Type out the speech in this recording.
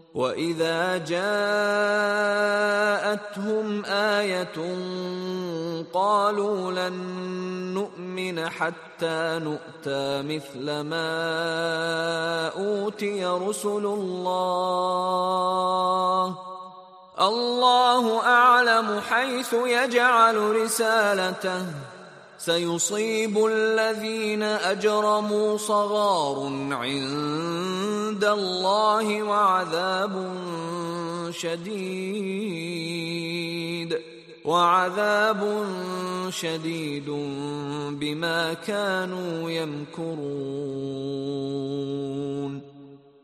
وَإِذَا جَاءَتْهُمْ آيَةٌ قَالُوا لَن نُّؤْمِنَ حَتَّى نُؤْتَىٰ مِثْلَ مَا أُوتِيَ رُسُلُ اللَّهِ اللَّهُ أَعْلَمُ حَيْثُ يَجْعَلُ رِسَالَتَهُ سَيُصِيبُ الَّذِينَ أَجْرَمُوا صَغَارٌ عِندَ اللَّهِ وَعَذَابٌ شَدِيدٌ بِمَا كَانُوا يَمْكُرُونَ.